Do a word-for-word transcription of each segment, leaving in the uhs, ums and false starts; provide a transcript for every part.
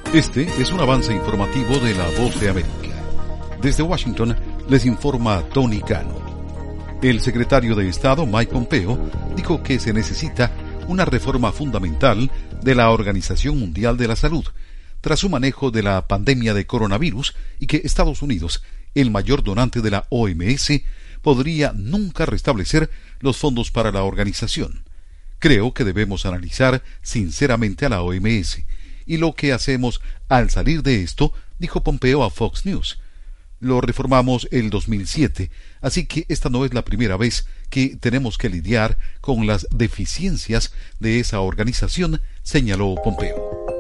Este es un avance informativo de La Voz de América. Desde Washington les informa Tony Cano. El secretario de Estado, Mike Pompeo, dijo que se necesita una reforma fundamental de la Organización Mundial de la Salud tras su manejo de la pandemia de coronavirus y que Estados Unidos, el mayor donante de la O M S, podría nunca restablecer los fondos para la organización. Creo que debemos analizar sinceramente a la O M S y lo que hacemos al salir de esto, dijo Pompeo a Fox News. Lo reformamos el dos mil siete, así que esta no es la primera vez que tenemos que lidiar con las deficiencias de esa organización, señaló Pompeo.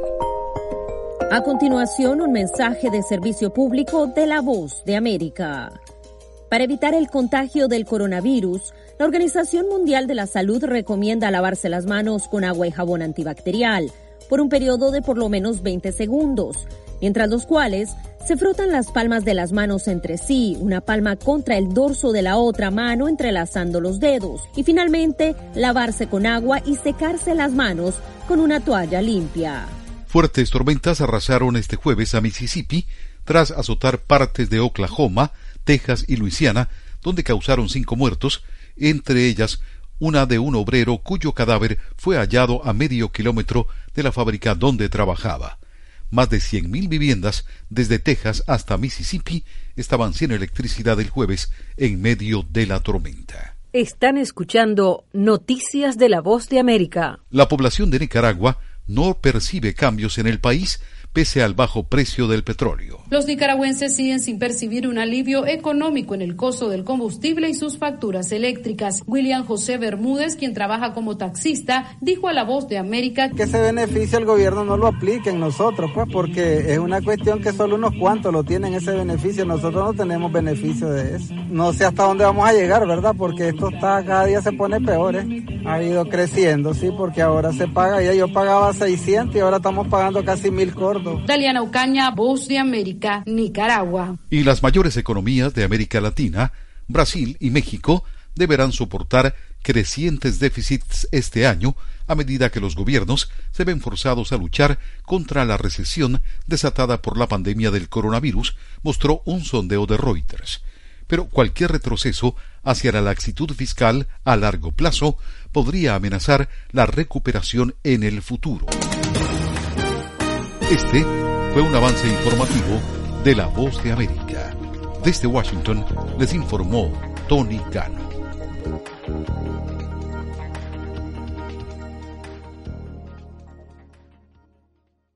A continuación, un mensaje de servicio público de La Voz de América. Para evitar el contagio del coronavirus, la Organización Mundial de la Salud recomienda lavarse las manos con agua y jabón antibacterial por un periodo de por lo menos veinte segundos, mientras los cuales se frotan las palmas de las manos entre sí, una palma contra el dorso de la otra mano entrelazando los dedos, y finalmente lavarse con agua y secarse las manos con una toalla limpia. Fuertes tormentas arrasaron este jueves a Mississippi tras azotar partes de Oklahoma, Texas y Luisiana, donde causaron cinco muertos, entre ellas una de un obrero cuyo cadáver fue hallado a medio kilómetro de la fábrica donde trabajaba. Más de cien mil viviendas, desde Texas hasta Mississippi, estaban sin electricidad el jueves en medio de la tormenta. Están escuchando Noticias de La Voz de América. La población de Nicaragua no percibe cambios en el país pese al bajo precio del petróleo. Los nicaragüenses siguen sin percibir un alivio económico en el costo del combustible y sus facturas eléctricas. William José Bermúdez, quien trabaja como taxista, dijo a La Voz de América que ese beneficio el gobierno no lo aplique en nosotros, pues porque es una cuestión que solo unos cuantos lo tienen ese beneficio, nosotros no tenemos beneficio de eso. No sé hasta dónde vamos a llegar, ¿verdad? Porque esto está, cada día se pone peor, ¿eh? Ha ido creciendo, sí, porque ahora se paga, ya yo pagaba seiscientos y ahora estamos pagando casi mil cordos. Daliana Ucaña, Voz de América, Nicaragua. Y las mayores economías de América Latina, Brasil y México, deberán soportar crecientes déficits este año a medida que los gobiernos se ven forzados a luchar contra la recesión desatada por la pandemia del coronavirus, mostró un sondeo de Reuters. Pero cualquier retroceso hacia la laxitud fiscal a largo plazo podría amenazar la recuperación en el futuro. Este fue un avance informativo de La Voz de América. Desde Washington les informó Tony Cano.